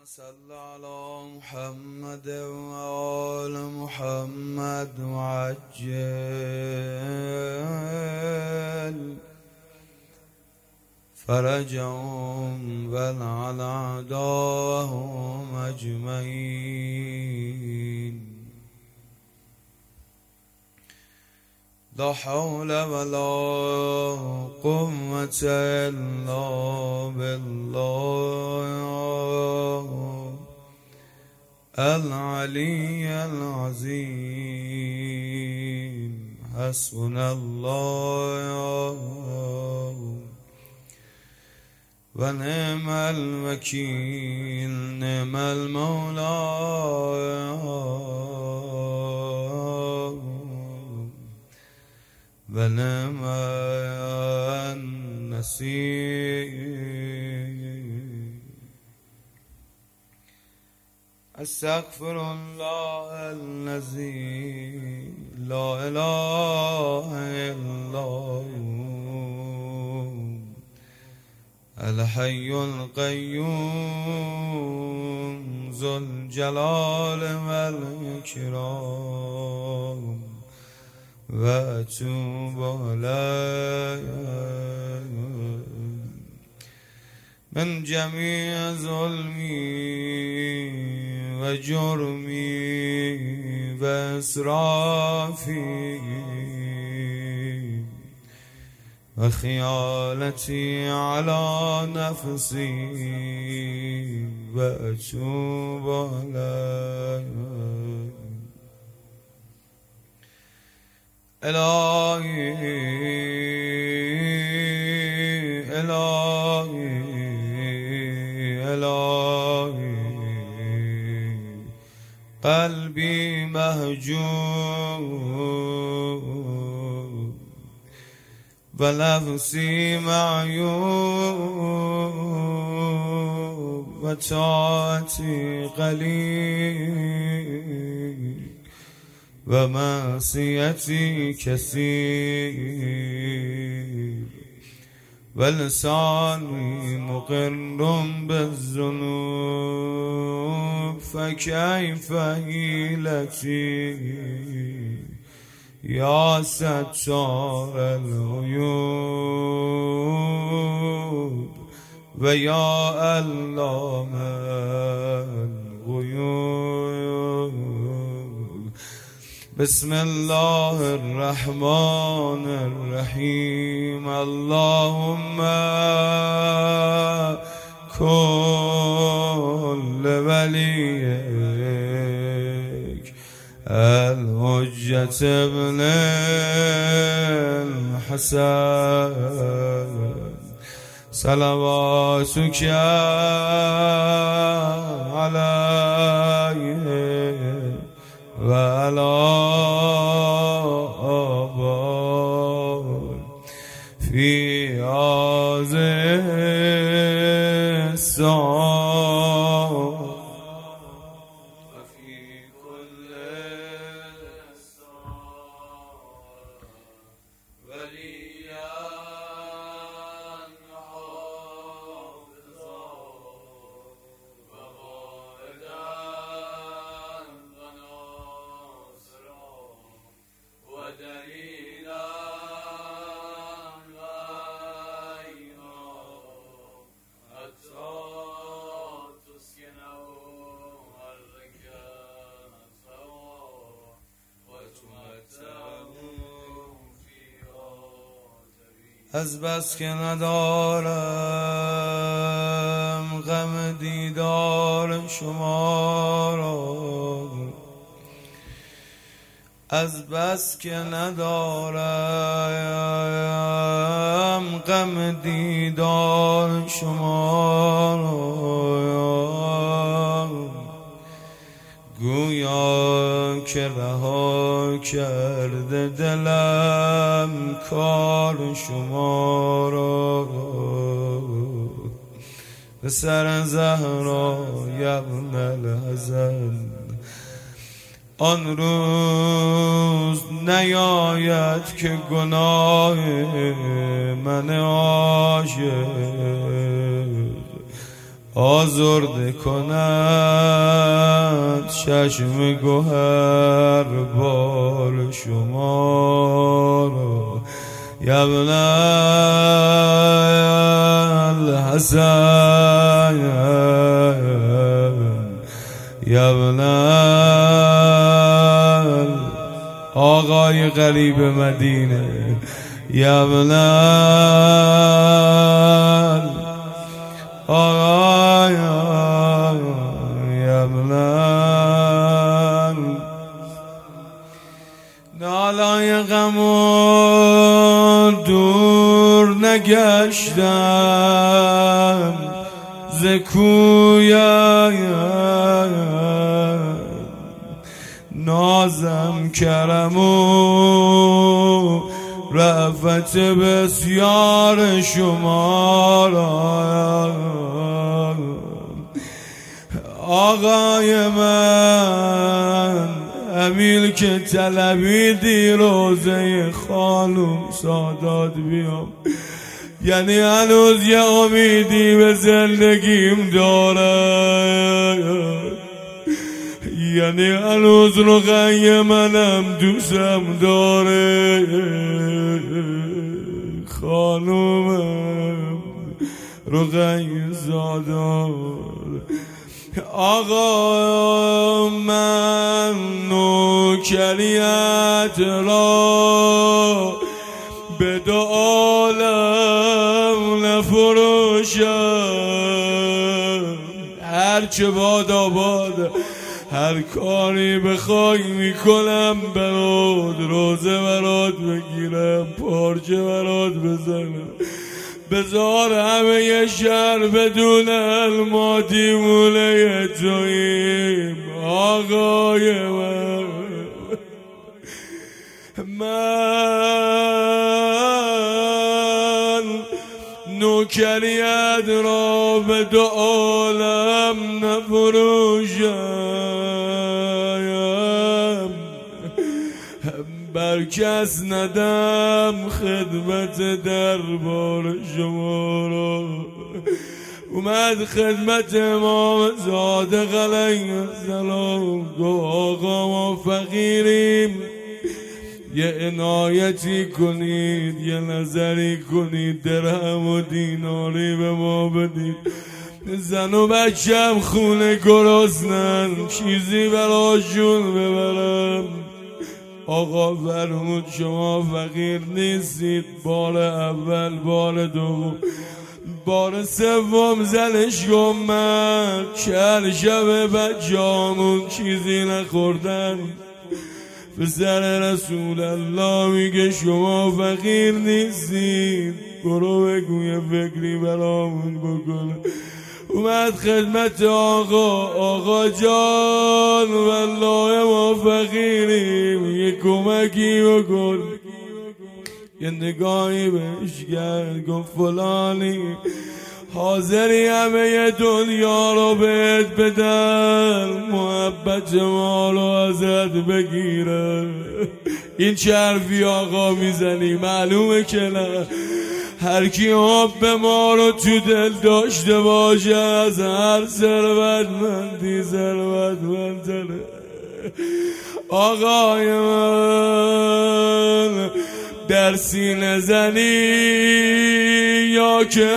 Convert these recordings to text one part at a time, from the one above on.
صل على محمد وآل محمد وعجل فرجهم والعن أعداءهم أجمعين. لا حول ولا قوة إلا بالله العلي العظيم. حسبنا الله ونعم الوكيل، نعم المولى ونعم النصير. استغفر الله الذي لا إله إلا هو الحي القيوم ذو الجلال والإكرام وأتوب إليه من جميع ظلمي وجرمي وإسرافي وخيانتي على نفسي وأتوب إليه. إلهي إلهي إلهي قلبي مهجور ونفسي معيوب وطاعتي قليل ومعصيتي كثير ولساني مقر بالذنوب فكيف حيلتي يا ستار العيوب ويا علام الغيوب. بسم الله الرحمن الرحيم. اللهم كن لوليك الحجة ابن الحسن صلواتك عليه وعلى آبائه في هذه الساعة وفي كل ساعة وليا حافظا وقائدا ودليلا وعينا حتى تسكنه أرضك سوا وتمتعه فيها جميعا. از بس که ندارم غم دیدار شما را، از بس که ندارم غم دیدار شما را، گویا که رها کرده دلم کار شما را. به سر زهرا ابن الحسن آن روز نیاید که گناه من عاشق آزرده کند چشم گوهر بار شما را یبن الحسن یبن آقای غریب مدینه یبن آقای یبن نالای غم دور نگشتم ز کویم نازم کرم و رأفت بسیار شما را آقای من امیل که طلبیدی روزه خانم سادات بیام یعنی هنوز یه امیدی به زندگیم داره یعنی هنوز رقیه منم دوستم داره خانومم رقیه زادار آقا من نوکریت را به دو عالم نفروشم هرچه باد آباد هر کاری بخوای میکنم برات روزه برات بگیرم پارچه برات بزنم بذار همه یه شهر بدون المادی موله توییم آقای من نوکریت را به دو عالم نفروشم بر کس ندم خدمت دربار شما را اومد خدمت امام صادق علیه السلام گو آقا ما فقیریم یه عنایتی کنید یه نظری کنید درهم و دیناری به ما بدید زن و بچم خونه گرسنن چیزی براشون ببرم آقا فرمود شما فقیر نیستید بار اول بار دوم بار سوم زنش گمد چهل شب بچه‌هامون چیزی نخوردن پسر رسول الله میگه شما فقیر نیستید برو بگو یه فکری برامون بکنه اومد خدمت آقا جان والله ما فقیریم یه کمکی بکن یه نگاهی بهش کرد گفت فلانی حاضری همه دنیا رو بهت بدن محبت ما رو ازت بگیره این چه حرفی آقا میزنی معلومه که نه هر کی حب ما رو تو دل داشته باشه از هر ثروتمندی ثروتمندتره آقای من در سینه زنی یا که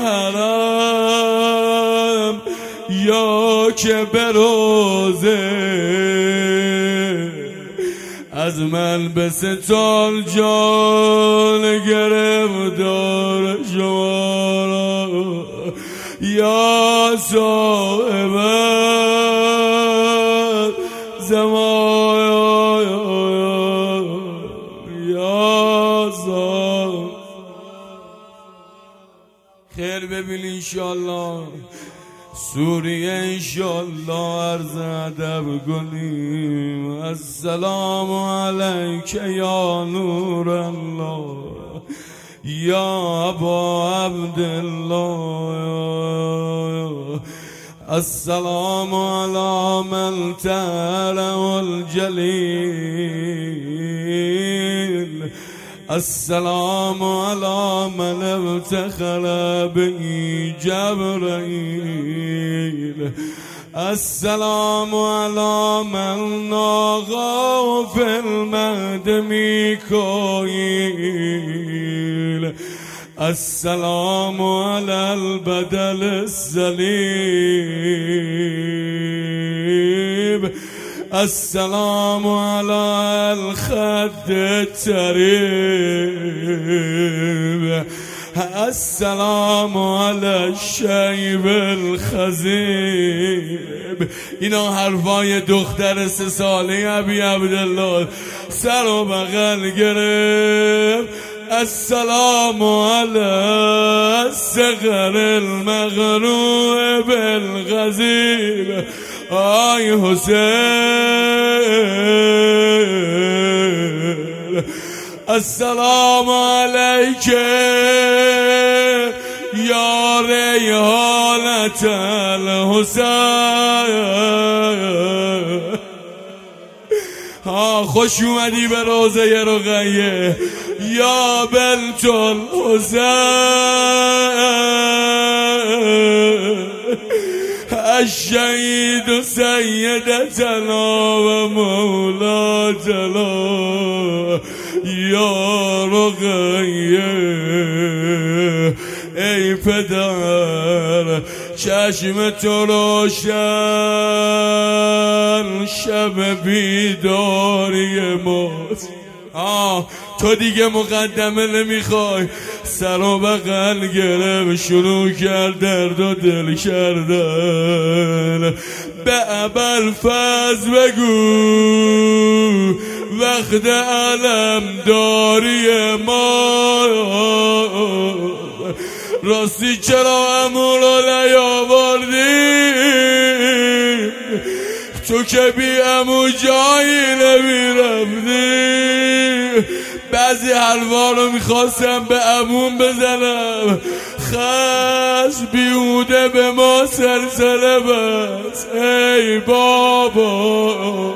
حرم یا که بروزه از من به ستال جان گرفتار شما را یا صاحب زمان یا صاحب خیر ببین انشالله سوریه انشالله عرض ادب کنیم السلام علیک یا نور الله یا ابا عبدالله السلام علی من تعلم الجلیل السلام على من افتخر به جبرائيل السلام على من ناغى في المهد ميكائيل السلام على البدل الصليب السلام على الخد التريب السلام على الشیب الخزیب. اینا حرفای دختر 3 ساله ابی عبدالله سر و بغل گرفت. السلام على الصغر المغروع بالغزير آی حسین السلام علیک یا ریحانة الحسین. خوش اومدی به روضه رقیه یا بنت الحسین الشهید سیدتنا و مولاتنا یا رقیه. ای پدر چشم تو روشن شب بیداری ماست. تو دیگه مقدمه نمیخوای. سر و بغل گرفت شروع کرد درد و دل کردن. به ابوالفضل بگو وقت علم داری ما راستی چرا عمو رو نیاوردی؟ تو که بی عمو جایی نمیرفتی. بعضی حلوا رو میخواستم به عموم بزنم خس بیهوده به ما سلسله بس. ای بابا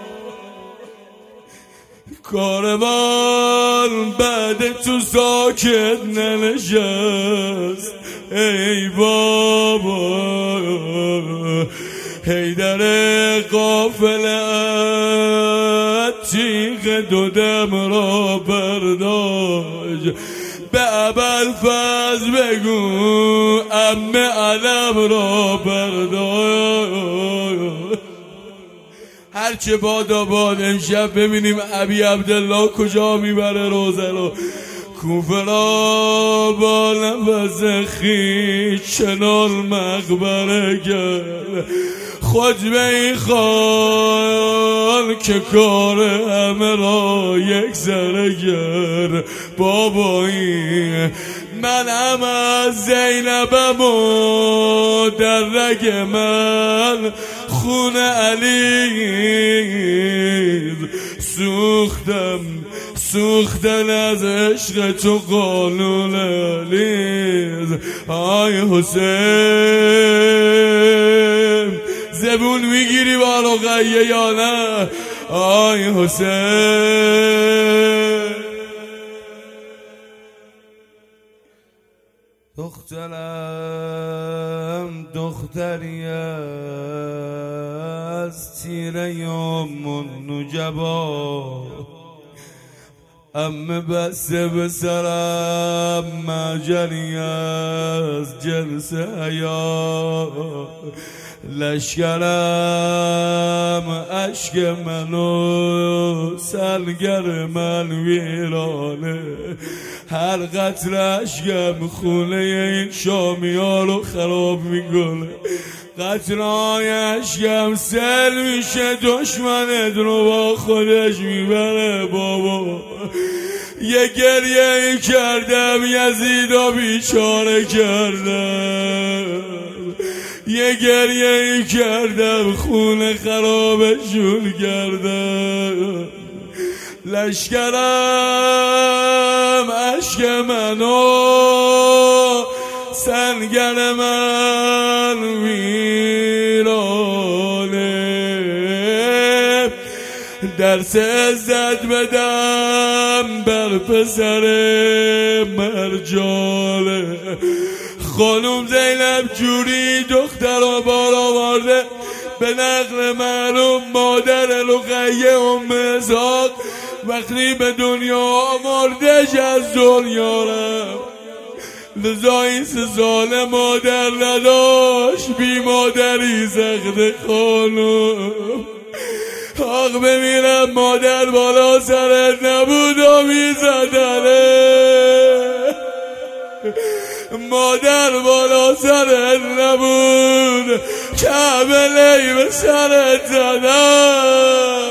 کاروان بعد تو ساکت ننشست. ای بابا حیدر غافلت تیغ دو دم را برداشت. به ابوالفضل بگو عمه علم را برداشت. هرچه بادا باد امشب ببینیم ابی عبدالله کجا میبره روزه رو. کوفه را با نفس خویش چنان مقبره کرد. خطبه ای خوان که کار همه را یک سره کرد. بابایی منم از زینبم و در رگ من خون علی سوختن از عشق تو قانون علی. آی حسین زبون میگیری با رقیه یا نه؟ آی حسین دخترم دختری از تیره ام نجبا امه بسته به سرم مجری از جنس حیا. لشکرم عشق منو سلگر من ویرانه. هر قطر عشقم خونه این شامی ها رو خراب میکنه. قطرهای عشقم سل میشه دشمنت رو با خودش میبره. بابا یه گریه کردم یزیدا بیچاره کردم. یه گریه کردم خونه خرابشون کردم. لشکرم عشق منو سنگر من ویرانه. درس عزت بدم بر پسر مرجانه. خانم زینب جوری دختر و بار آورده، به نقل معلوم مادر رقیه ام اسحاق وقتی به دنیا آوردش از دنیا رفت. لذا این 3 سال مادر نداشت، بی مادری سخت خانم. آخ بمیرم مادر بالا سرت نبود و میزدنه، مادر بالا سرت نبود کعبه به سرت زدن.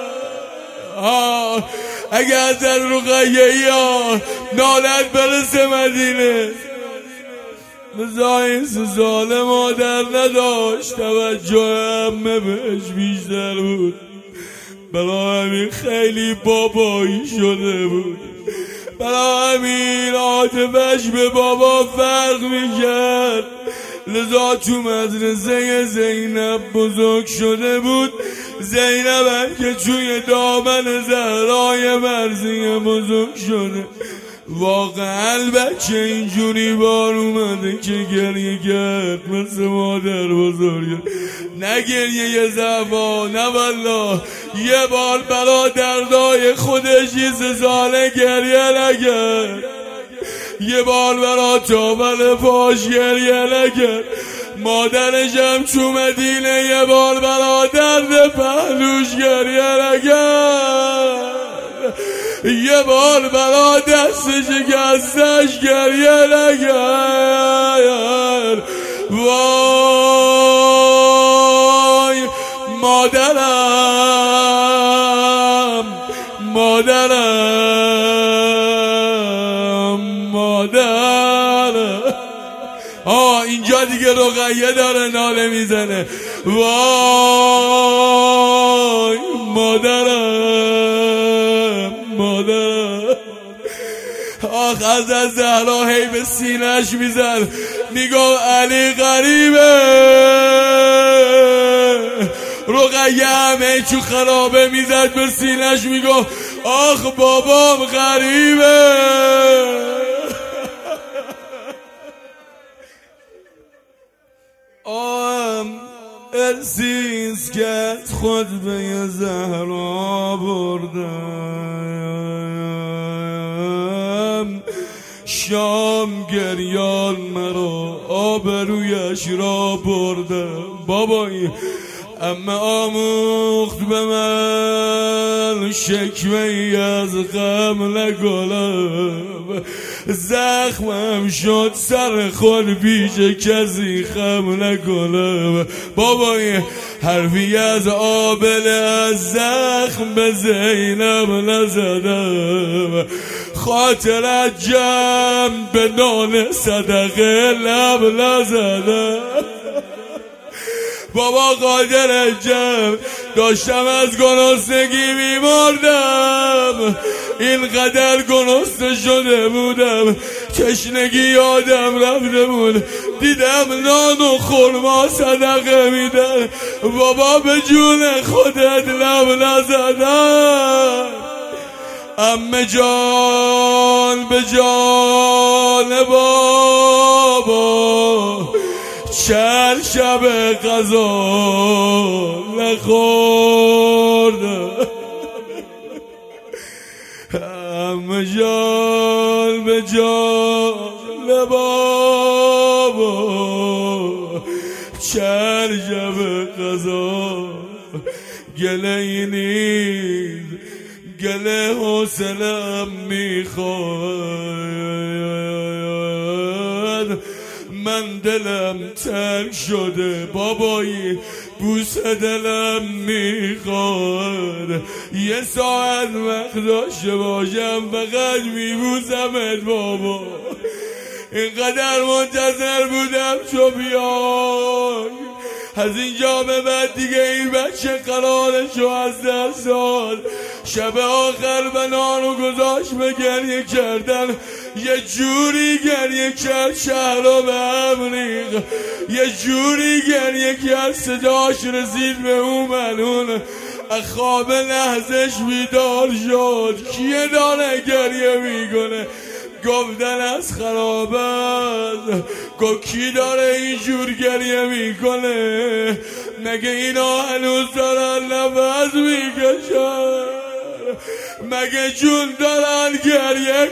اگه از رقیه یا نالت برسه مدینه. لذا این 3 سال مادر نداشت، توجه همه بهش بیشتر بود، برای همین خیلی بابایی شده بود، برای همین عاطفش به بابا فرق میکرد. لذا تو مدرسه زینب بزرگ شده بود. زینب هم که توی دامن زهرای مرضیه بزرگ شده. واقعا بچه اینجوری بار اومده که گریه کرد مثل مادر بزرگ. نه گریه زفا، نه والله، یه بار برا دردای خودش 3 ساله گریه نکرد، یه بار برا تاول پاش گریه نکرد. مادرش هم تو مدینه یه بار برا درد پهلوش گریه نکرد، یه بار برا دست شکستش گریه نکرد. وای مادرم، مادرم، مادرم. اینجا دیگه رقیه داره ناله میزنه. وای مادرم، مادرم. آخ از زهرا هی به سینه‌اش میزن، میگو علی غریبه. رقیه همه چو خرابه میزد به سینه‌اش، میگو آخ بابام غریبه. ارسیز که خود به زهرا بردم، شام گریان مرا آبرویش را بردم. بابایی اما آموخت به من شکوه ای از غم نگلم، زخمم شد سر خود پیش کسی خم نگلم. بابای حرفی از آبله از زخم به زینب نزدم، خاطرت جمع به نان صدقه لب نزدم. بابا قادر جمع داشتم از گناستگی میمردم، اینقدر گناسته شده بودم تشنگی یادم رفته بود. دیدم نان و خرما صدقه میدن، بابا به جون خودت لب نزدن. عمه جان به جان بابا چند شب غذا نخوردم. عمه جان به جان بابا چند شب غذا گله ای نیست، گله حوصله‌ام میخواد. من دلم تنگ شده بابایی، بوس دلم میخواد. یه ساعت وقت داشته باشم فقط میبوسمت بابا. اینقدر منتظر بودم تو بیای. از اینجا به بعد دیگه این بچه قرارشو از دست داد. شب آخر بنانو گذاشت به گریه کردن، یه جوری گریه کرد شهر رو به هم ریخت، یه جوری گریه کرد صداش رسید به اون ملون. خواب لحظش بیدار شد. کیه داره گریه میکنه؟ گفتن از خرابت. گفت کی داره اینجور گریه میکنه؟ مگه اینا هنوز دارن نفس میکشن؟ مگه جون دارن گریه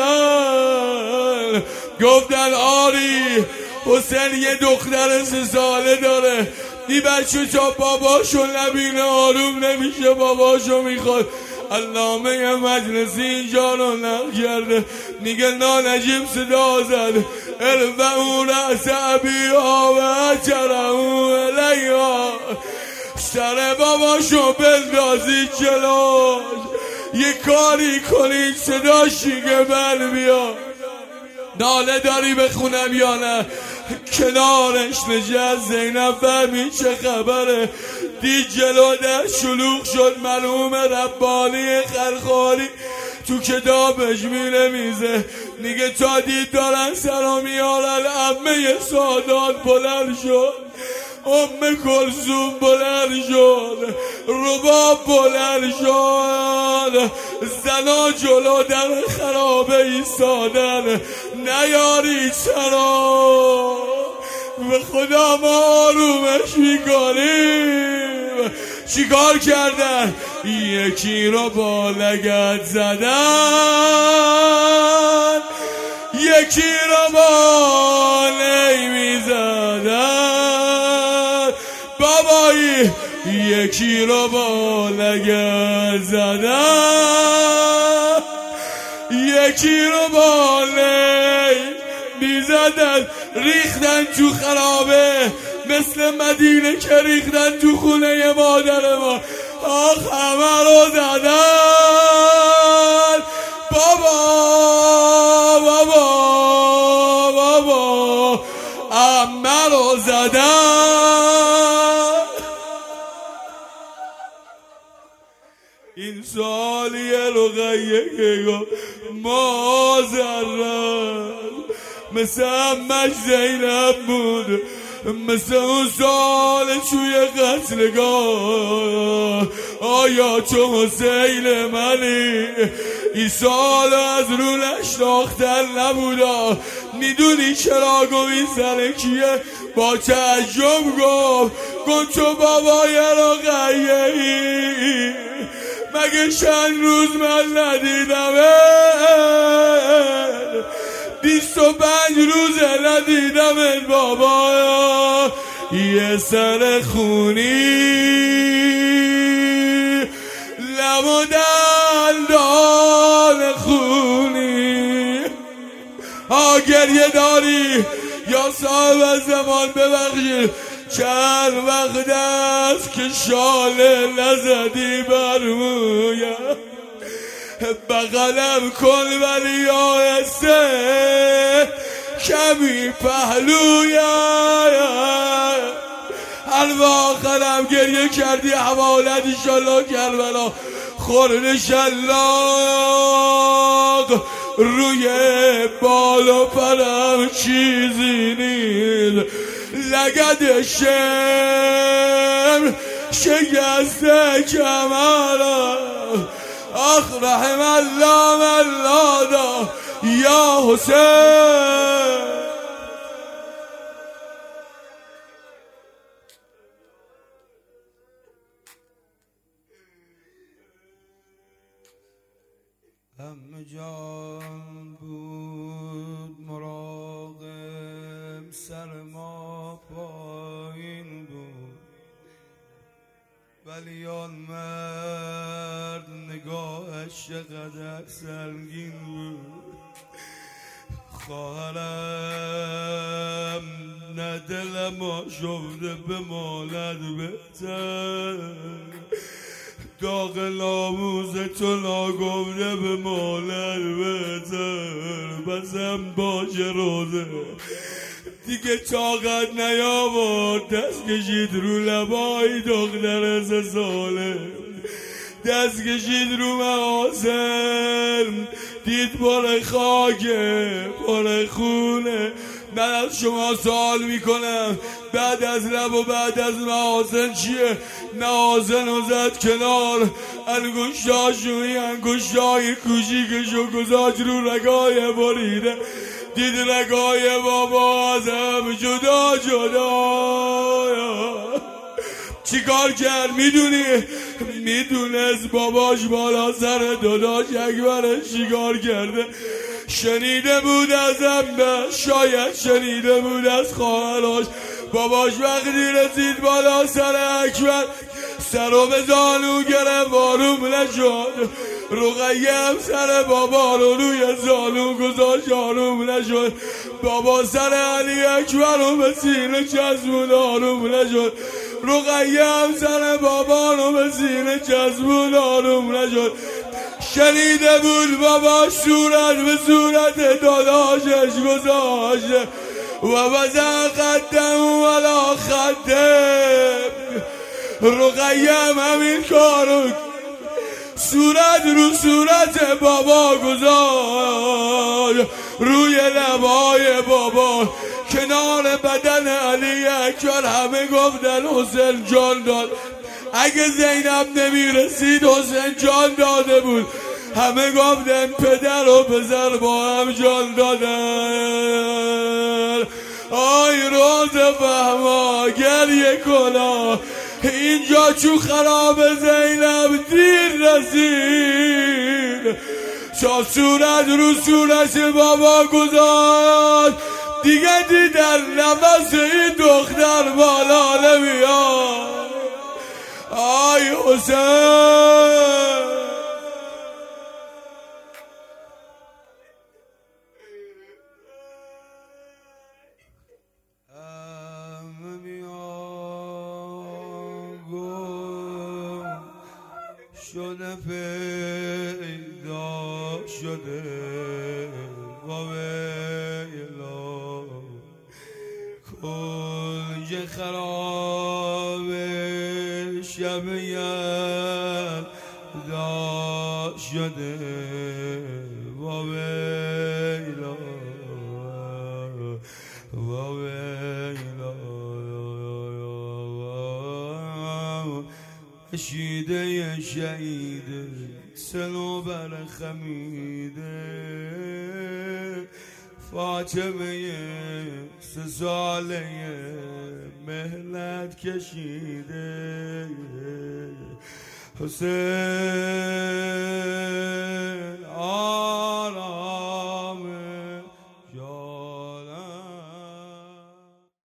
کنن؟ گفتن آری حسین یه دختر 3 ساله داره، این بچه تا باباشو نبینه آروم نمیشه، باباشو میخواد. علامه مجلسی اینجا رو نقل کرده، میگه نانجیب صدا زد ارفعوا رأس ابیها و اجروا الیها. سر باباشو بندازید جلوش، یه کاری کنید صداش که بر بیاد. ناله داری بخونم یا نه؟ کنارش نشست زینب فهمید چه خبره، دید جلو در شلوغ شد مرحوم ربانی خرخاری تو کتابش می‌نویسه، میگه تا دید دارن سرا میارن عمه سادات بلند شد، ام کلثوم بلند شد، رباب بلند شد، زنا جلو در خرابه ایستادن. نیارید سرا به خدا ما آرومش میکنیم. چیکار کردن؟ یکی رو با لگد زدن، یکی رو با نیمی زدن، بابایی یکی رو با لگد زدن، یکی رو با نیمی زدن. ریختن تو خرابه مثل مدینه که ریختن تو خونه مادر ما. آخ همه رو زدن. بابا بابا بابا همه رو زدن. این سالیه رقیه که گفت مازرد مثل همش زینب بود، مثل اون سال توی قتلگاه. آیا تو حسین منی؟ این سال از رو نشناختن نبودا. میدونی چرا گفت این سر کیه؟ با تعجب گفت تو بابای رقیه‌ای، مگه چند روز من ندیدمت؟ 25 روزه ندیدمت بابا. یه سر خونی لب و دندان خونی. گریه داری یا صاحب زمان؟ ببخشید چند وقت است که شاله نزدی بر مویم، بغلم کن ولی آهسته کمی پهلویم. حلوه آخرم گریه کردی حوالت ایشالله کربلا. خورد شلاق روی بال و پرم چیزی نیست، لگد شم شکسته کمرم. آخ رحم الله مولانا یا حسین. همه جان بود مراقب، سر ما پایین بود، ولی آن مرد نگاهش چقدر سنگین بود. خواهرم نه دلم آشفته به مالت بهتر، داغ ناموز تو ناگفته به مالت بهتر. بسم باشه روزه دیگه طاقت نیاورد، دست کشید رو لبای دختر 3 ساله، دست کشید رو محاسن، دید پر خاکه پر خونه، من از شما سوال میکنم بعد از لب و بعد از محاسن چیه؟ محاسن رو زد کنار، انگشتاشوی انگشتای کوچیکشو گذاشت رو رگای بریده، دید رگای بابا از هم جدا چی کار کرد میدونی؟ میدونست باباش بالا سر داداش اکبرش چی کار کرده. شنیده بود از امه، شاید شنیده بود از خواهرش. باباش وقتی رسید بالا سر اکبر سرو به زانو گرفت آروم نشد. رقیه هم سر بابا رو روی زانو گذاشت آروم نشد. بابا سر علی اکبر رو به سینه چسبون آروم نشد. رقیه هم سر بابا رو به سینه چسبون آروم نشد. شنیده بود بابا صورت به صورت داداشش گذاشته و بزن خدم ولا خدم. رقیه هم همین کارو صورت رو صورت بابا گذاشت، روی لبای بابا کنار بدن علی اکبر. همه گفتن حسین جان داد. اگه زینب نمیرسید حسین جان داده بود. همه گفتن پدر و پسر با هم جان دادن. آی روز فهما گریه کلا اینجا چو خراب زینب دیر رسید. چا صورت رو صورت بابا گذاشت دیگه دیدن نفس این دختر بالا نمیاد. آی حسین شده پیدا شده با ویلا کنج خراب شب یلدا شده با ویلا با ویلا شیده شهید سنوبر خمیده فاطمه 3 ساله مهلت کشیده. حسین